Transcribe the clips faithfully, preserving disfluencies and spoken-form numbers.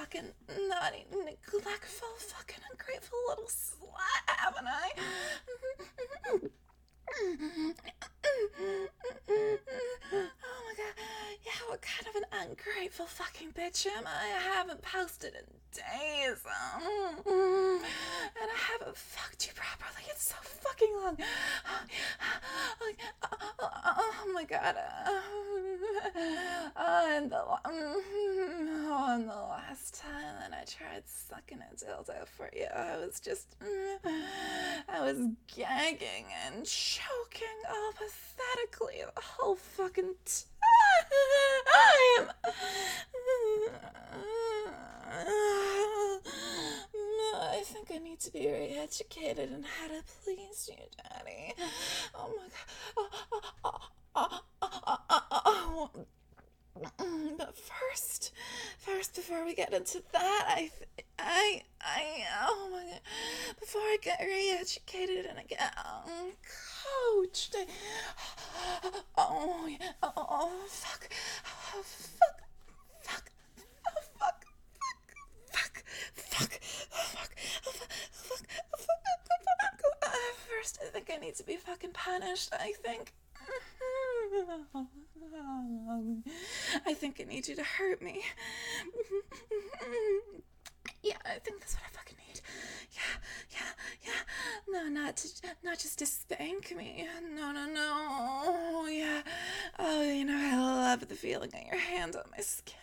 fucking naughty, neglectful, fucking ungrateful little slut, haven't I? Oh my god, yeah, what kind of an ungrateful fucking bitch am I? I haven't posted in days. And I haven't fucked you properly in so fucking long. Oh my god. And the, oh, and the last time that I tried sucking a dildo for you, I was just, I was gagging and choking all pathetically the whole fucking time. I think I need to be re-educated in how to please you, Daddy. Oh my god. Oh, oh, oh, oh, oh, oh. But first, first, before we get into that, I, I, I, oh my god, before I get re-educated and I get um, coached, I, oh, yeah, oh, oh, fuck, oh, fuck, fuck, oh, fuck, fuck, fuck, fuck, oh, fuck, oh, fuck, oh, fuck, oh, fuck, oh, fuck, first, I think I need to be fucking punished, I think. I think I need you to hurt me. Yeah, I think that's what I fucking need. Yeah, yeah, yeah. No, not to, not just to spank me. No, no, no. Yeah. Oh, you know, I love the feeling of your hand on my skin.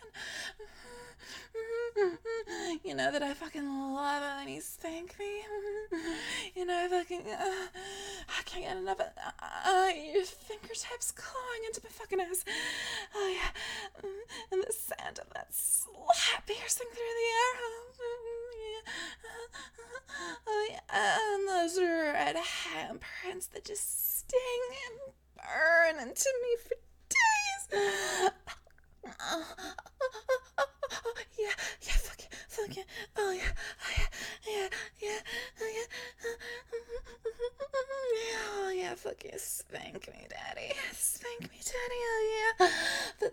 You know that I fucking love it when you spank me. You know, I fucking, uh, I can't get enough of uh, your fingertips clawing into my fucking ass. Oh yeah, and the sound of that slap piercing through the air. Oh yeah, and those red handprints that just sting and burn into me for days. Oh, oh, oh, oh, oh, yeah, yeah, fuck yeah, fuck yeah, oh yeah, oh yeah, yeah, yeah, oh yeah, oh yeah, fuck yeah, spank me, Daddy, spank me, Daddy, oh yeah, but,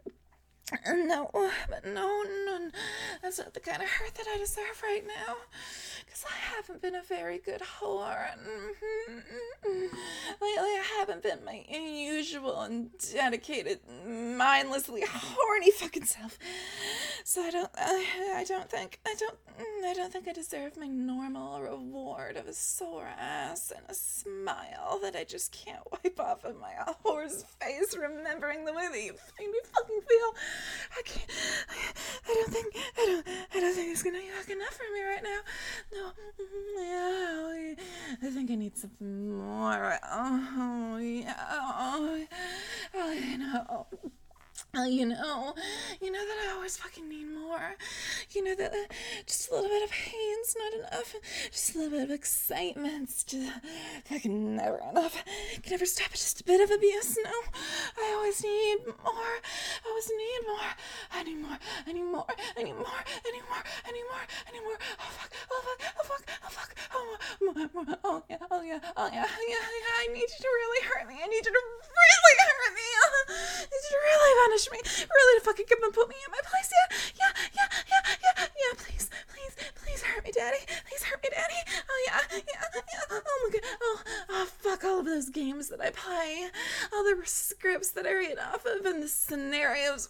no, but no, no, that's not the kind of hurt that I deserve right now, because I haven't been a very good whore, and lately I haven't been my usual and dedicated, mindlessly horny fucking self, so I don't, I, I don't think, I don't, I don't think I deserve my normal reward of a sore ass and a smile that I just can't wipe off of my whore's face, remembering the way that you made me fucking feel. I can't, I, I don't think, I don't, I don't think it's gonna be fucking enough for me right now. No, yeah, I think I need something more. Oh, yeah, oh, oh, you know. Uh, you know, you know that I always fucking need more. You know that uh, just a little bit of pain's not enough. Just a little bit of excitement's just fucking never enough. Can never stop at just a bit of abuse. No, I always need more. I always need more. I need more. I need more. I need more. I need more. I need more. I need more. Oh fuck. Oh fuck. Oh fuck. Oh fuck. Oh more. More. More. Oh yeah. Oh yeah. Oh yeah. Yeah. Yeah. I need you to really hurt me. I need you to really hurt me. I need you to really punish me. Really to fucking come and put me in my place. Yeah, yeah, yeah, yeah, yeah, yeah. Please, please, please hurt me, Daddy. Please hurt me, Daddy. Oh yeah, yeah, yeah. Oh my god. Oh, oh fuck all of those games that I play. All the scripts that I read off of and the scenarios.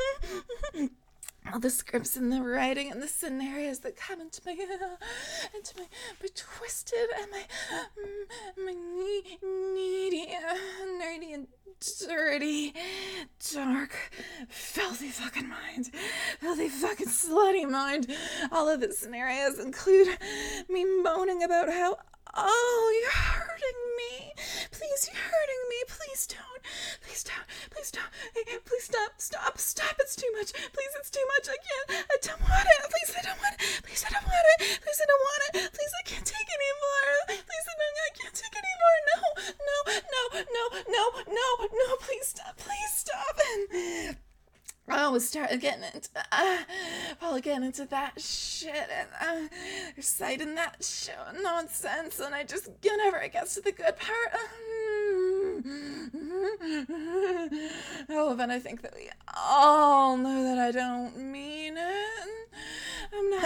All the scripts and the writing and the scenarios that come into my, uh, into my, my twisted and my, um, my ne- needy, uh, nerdy and dirty, dark, filthy fucking mind, filthy fucking slutty mind. All of the scenarios include me moaning about how, oh, you're hurting me. Please, you're hurting me. Please don't. Please don't. Please don't. Please stop. Stop. Stop. It's too much. Please, it's too much. I can't. I don't want it. Please, I don't want it. Please, I don't want it. Please, I don't want it. Please, I can't take anymore. Please, I don't. I can't take anymore. No. No. No. No. No. No. No. Please stop. Please stop. And I was started getting into, uh, well, getting into that shit and uh, reciting that shit nonsense, and I just, whenever it gets to the good part, oh, but I think that we all know that I don't mean it.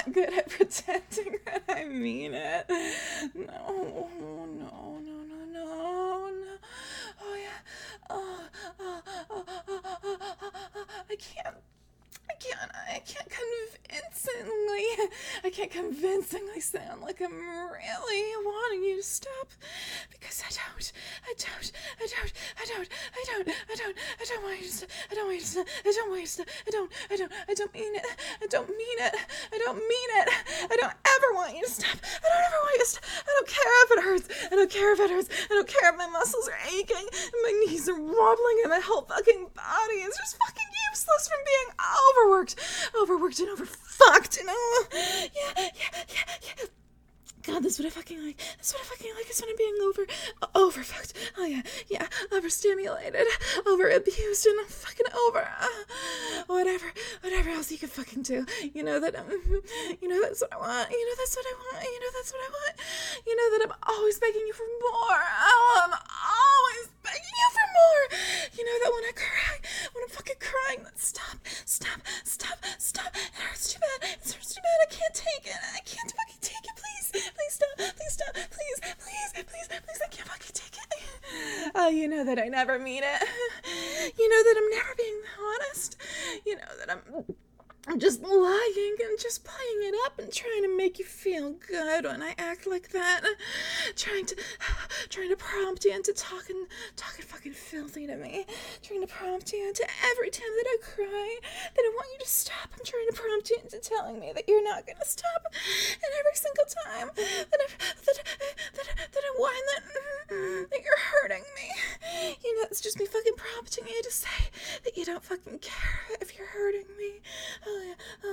not good at pretending that I mean it. No, no, no, no, no, no. Oh, yeah. Oh, oh, oh, oh, oh, oh, oh. I can't. I can't, I can't convincingly, I can't convincingly sound like I'm really wanting you to stop, because I don't, I don't, I don't, I don't, I don't, I don't, I don't want you to stop, I don't want you to stop, I don't want you to stop, I don't, I don't, I don't mean it, I don't mean it, I don't mean it, I don't ever want you to stop, I don't ever want you to stop, I don't care if it hurts, I don't care if it hurts, I don't care if my muscles are aching, and my knees are wobbling, and my whole fucking body is just fucking useless from being overworked, overworked and overfucked, you know? Yeah, yeah, yeah, yeah. God, that's what I fucking like. That's what I fucking like, is when I'm being over, uh, overfucked. Oh yeah, yeah, overstimulated, overabused, and I'm fucking over, uh, whatever, whatever else you can fucking do. You know that, um, you know that's what I want. You know that's what I want. You know that's what I want. You know that I'm always begging you for more. Oh, I'm always begging you for more. You know that when I cry, when I'm fucking crying, then stop, stop, stop, stop. It hurts too bad. It hurts too bad. I can't take it. I can't fucking take it. Please. Please stop, please stop, please, please, please, please, I can't fucking take it. Oh, you know that I never mean it. You know that I'm never being honest. You know that I'm I'm just lying and just playing it up and trying to make you feel good when I act like that. Trying to, trying to prompt you into talking, talking fucking filthy to me. Trying to prompt you into every time that I cry, that I want you to stop. I'm trying to prompt you into telling me that you're not gonna stop. And every single time that I, that, that, that I whine that, that you're hurting me, you know, it's just me fucking prompting you to say that you don't fucking care if you're hurting me. Oh,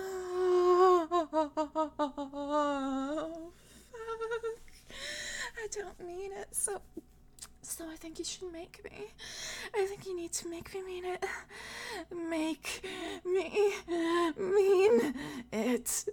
oh, fuck. I don't mean it, so so I think you should make me. I think you need to make me mean it. Make me mean it.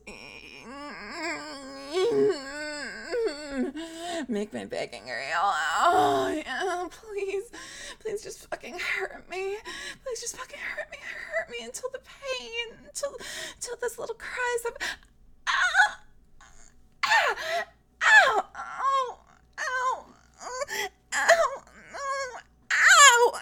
Make my begging real. Oh, yeah, please. Please just fucking hurt me. Please just fucking hurt me. Hurt me until the pain, until, until this little cries of, ah, ah, ow, ow, ow, ow, no, ow,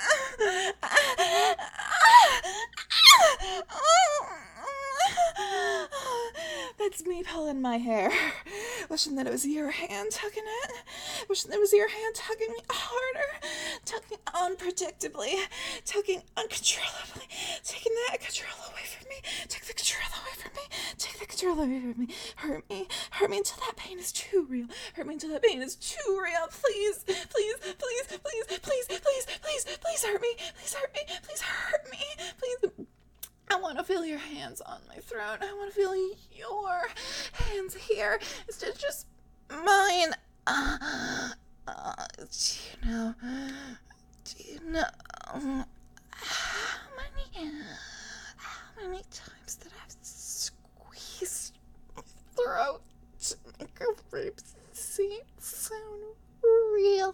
that's me pulling my hair, wishing that it was your hand tugging it, wishing that it was your hand tugging me harder, tugging unpredictably, tugging uncontrollably, taking that control away from me, take the control away from me, take the control away from me, hurt me, hurt me until that pain is too real, hurt me until that pain is too real, please, please, please, please, please, please, please, please hurt me, please hurt me, please hurt me, please. I want to feel your hands on my throat. I want to feel your hands here instead of just mine. Uh, uh, do you know, do you know how many, how many times that I've squeezed my throat to make a rape scene sound real?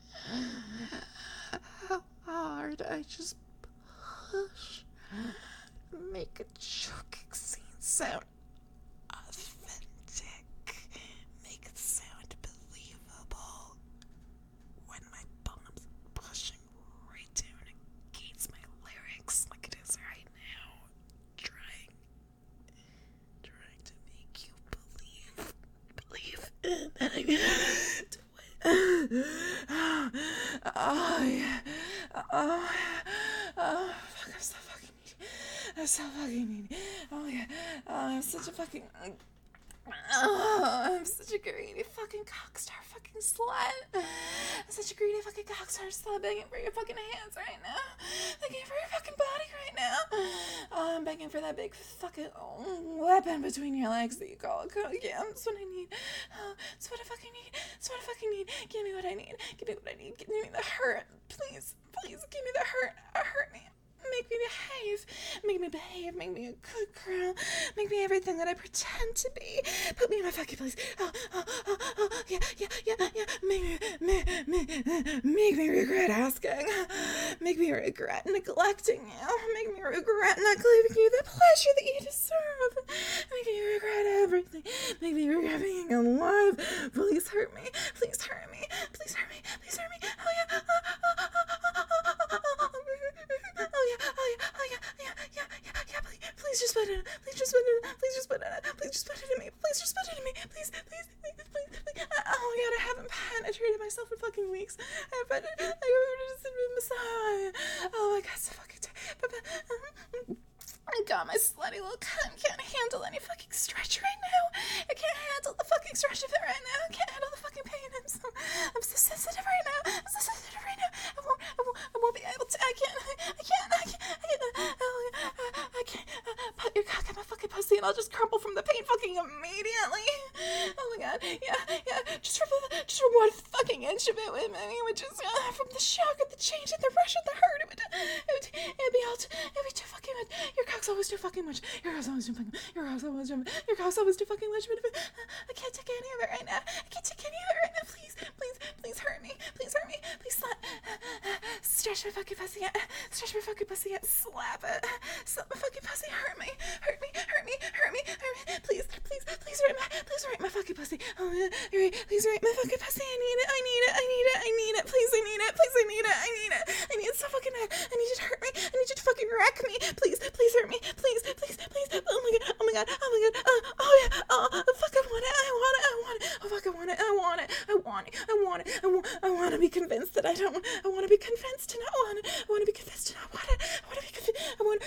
How hard I just push, make a choking scene sound authentic, make it sound believable when my bomb's pushing right down against my larynx like it is right now, trying, trying to make you believe, believe that I do it. Oh, yeah. Oh, oh, fuck, I'm so fucking needy. I'm so fucking needy. Oh, yeah. Oh, I'm such a fucking... Oh, I'm such a greedy fucking cockstar fucking slut. I'm such a greedy fucking cockstar slut begging for your fucking hands right now. Begging for your fucking body right now. Oh, I'm begging for that big fucking weapon between your legs that you call a coke. Yeah, that's what I need. Oh, that's what I fucking need. That's what I fucking need. Give me what I need. Give me what I need. Give me the hurt. Please, please, give me the hurt. Hurt me. Make me behave. Make me behave. Make me a good girl. Make me everything that I pretend to be. Put me in my fucking place. Oh, oh, oh, oh, yeah, yeah, yeah, yeah. Make me, me, me, make me regret asking. Make me regret neglecting you. Make me regret not giving you the pleasure that you deserve. Make me regret everything. Make me regret being alive. Please hurt me. Please hurt me. Please hurt me. Please hurt me. Oh yeah. Oh, oh, oh, oh, oh, oh, oh yeah. Oh yeah. Oh yeah. Yeah. Yeah. Yeah. Yeah. Please, please just put it in. Please just put it in. Please just put it in. Please just put it in me. Please just put it in me. Please. Please. Please. Please. Please. Oh my god, I haven't penetrated myself in fucking weeks. I haven't. I just been massage. Oh my god, so fucking. T- I got my slutty little cunt can't handle any fucking stretch right now. I can't handle the fucking stretch of it right now. I can't handle the fucking pain. I'm so, I'm so sensitive right now. I'm so sensitive right now. I won't, I won't, I won't be able to. I can't, I can't, I can't, I can't, oh, I, I can't uh, put your cock in my fucking pussy and I'll just crumple from the pain fucking immediately. Oh my god, yeah, yeah, just from, just from one fucking inch of it, it would just, uh, from the shock and the change and the rush and the hurt, it would, it would, it'd be all, t- it'd be too fucking much. Your cock's always too fucking much. Your cock's always too fucking much. Your cock's always too, your cock's always too fucking much. I can't take any of it right now. I can't take any of it right now. Please, please, please hurt me. Please hurt me. Please slap. Stretch my fucking pussy out. Stretch my fucking pussy out. Slap it. Slap my fucking pussy. Hurt me. Hurt me. Hurt me. Hurt me. Hurt me. Please, please, please hurt my, please hurt my fucking pussy. Oh, please hurt my fucking pussy. I need it. I need it. I need it. I need it. Please, I need it. Please, I need it. I need it. I need it so fucking bad. I need you to hurt me. I need you to fucking wreck me. Please, please hurt me. Please, please, please. Oh my god. Oh my god. Oh my god. Uh, oh yeah. Oh, fuck. I want it. I want it. I want it. Oh fuck. I want it. I want it. I want it. I want it. I want. I want to be convinced that I don't. I want to be convinced to not want it. I want to be convinced to not want it. I want to be convinced. I want.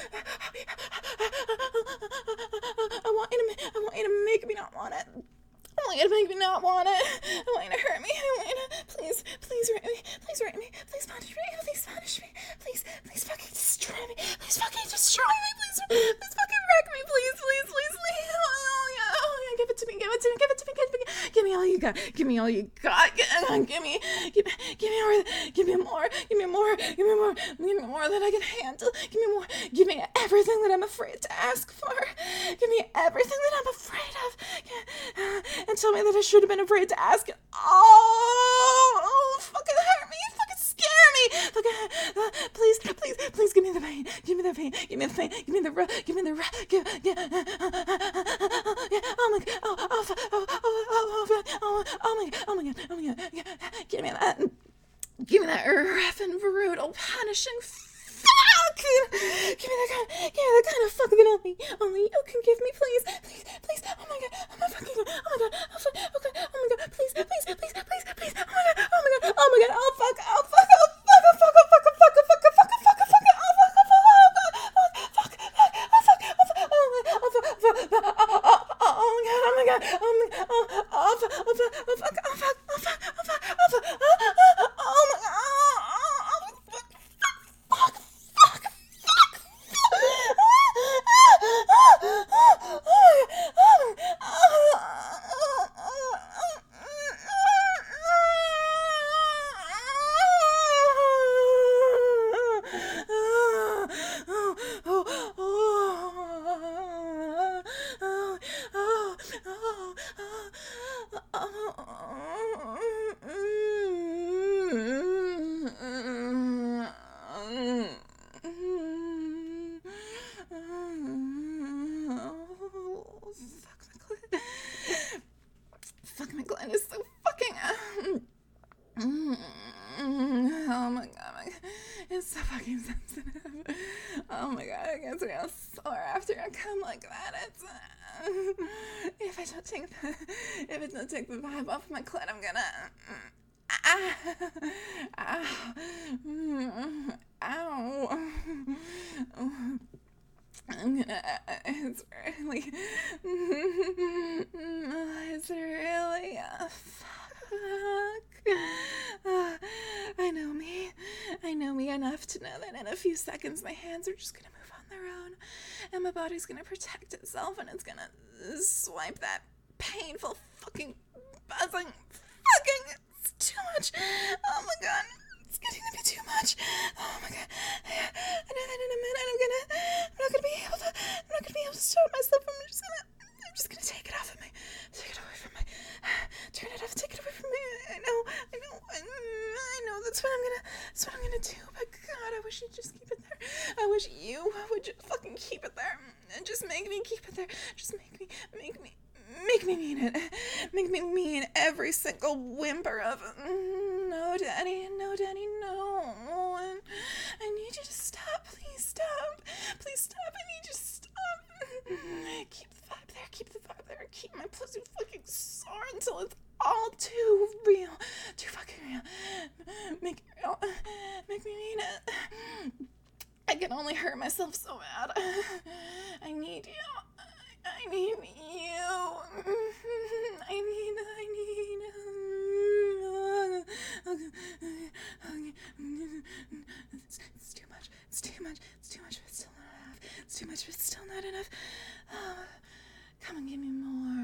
I want you to. I want you to make me not want it. I want you to make me not want it. I want you to hurt me. I want you to. Please, please hurt me. Please hurt me. Please punish me. Please punish me. Please, please fucking destroy me. Please fucking destroy me. Please, please fucking wreck me. Please, please, please, please. Oh yeah. Oh yeah. Give it to me. Give it to me. Give it to me. Give it to me. Give me all you got. Give me all you got. Give me. Give me. Give me more. Give me more. Give me more. Give me more. Give me more than I can handle. Give me more. Give me everything that I'm afraid to ask for. Give me everything that I'm afraid of. And tell me that I should have been afraid to ask it. Oh, oh, fucking hurt me. Fucking scare me. Fucking, uh, please, please, please give me the pain. Give me the pain. Give me the pain. Give me the rough. Give me the rough. Give, give, uh, uh, uh, uh, yeah. Oh my god. Oh, oh, oh, oh, oh, oh, oh, oh my god. Oh my god. Oh my god. Yeah. Give me that. Give me that rough and brutal, punishing fuck. Give me that kind. Give me that kind of fuck that only, only you can give me, please, please, please. Oh my god. Oh my fucking god. Oh my god. Oh, fuck. Okay. Oh my god. Please, please, please, please, please. Oh my god. Oh my god. Oh my god. Oh fuck. Oh fuck. Oh fuck. Oh fuck. Oh fuck. Oh fuck. Oh fuck. Oh fuck. Oh fuck. Oh fuck. Oh fuck. Oh fuck. Oh fuck. Oh fuck. Oh fuck. Oh my god. Oh fuck. Oh fuck. Oh my god. Oh my god. Oh my god. Oh oh fuck. Oh fuck. Oh fuck. Oh fuck. Oh fuck. Oh fuck. Oh fuck. Oh my god. Fuck, my gland is so fucking. Um, oh my god, my, it's so fucking sensitive. Oh my god, I get real sore after I come like that. It's uh, if I don't take the if I don't take the vibe off my clit, I'm gonna. Ah, ah, mm, ow. I'm gonna, it's really, it's really, uh, fuck. Uh, I know me. I know me enough to know that in a few seconds my hands are just gonna move on their own, and my body's gonna protect itself, and it's gonna swipe that painful fucking buzzing fucking, it's too much. Oh my god. It's getting to be too much. Oh my god. I know that in a minute I'm gonna I'm not gonna be able to I'm not gonna be able to stop myself. I'm just gonna I'm just gonna take it off of me. Take it away from me. Turn it off, take it away from me. I know, I know, I know that's what I'm gonna that's what I'm gonna do. But god, I wish wish you'd just keep it there. I wish you would just fucking keep it there. And just make me keep it there. Just make me, make me, make me mean it. Make me mean every single whimper of no, Daddy, no, Daddy, no. I need you to stop. Please stop. Please stop. I need you to stop. Keep the vibe there. Keep the vibe there. Keep my pussy fucking sore until it's all too real. Too fucking real. Make it real. Make me mean it. I can only hurt myself so bad. I need you. I need you. I need, I need. It's, it's too much. It's too much. It's too much, but it's still not enough. It's too much, but it's still not enough. Oh, come and give me more.